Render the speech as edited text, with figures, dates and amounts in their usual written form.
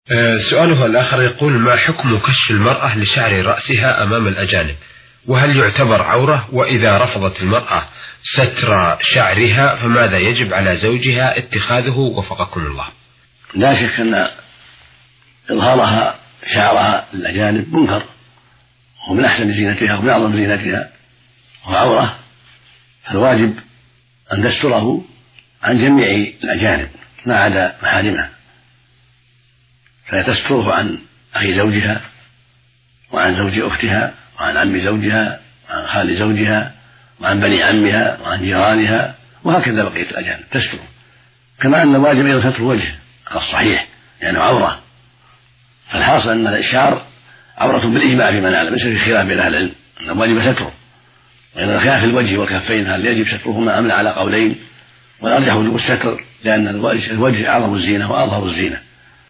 سؤاله الآخر يقول: ما حكم كشف المرأة لشعر رأسها أمام الأجانب؟ وهل يعتبر عورة؟ وإذا رفضت المرأة ستر شعرها فماذا يجب على زوجها اتخاذه وفقكم الله؟ لا شك أن إظهارها شعرها للأجانب منكر، ومن أحسن زينتها ومن أعظم زينتها وعورة، فالواجب أن تستره عن جميع الأجانب ما عدا محارمها، فتستره عن أخي زوجها وعن زوج أختها وعن عم زوجها وعن خال زوجها وعن بني عمها وعن جيرانها، وهكذا بقية الأجانب تستره. كما أن الواجب أيضا ستر وجه على الصحيح يعني عورة، فالحاصل أن الشعر عورة بالإجماع فيما نعلم، ليس في خلاف بين أهل العلم أن الواجب ستره، وإن خلاف الوجه والكفين هل يجب سترهما أم لا على قولين، والأرجح وجوب الستر، لأن الوجه أعظم الزينة وأظهر الزينة.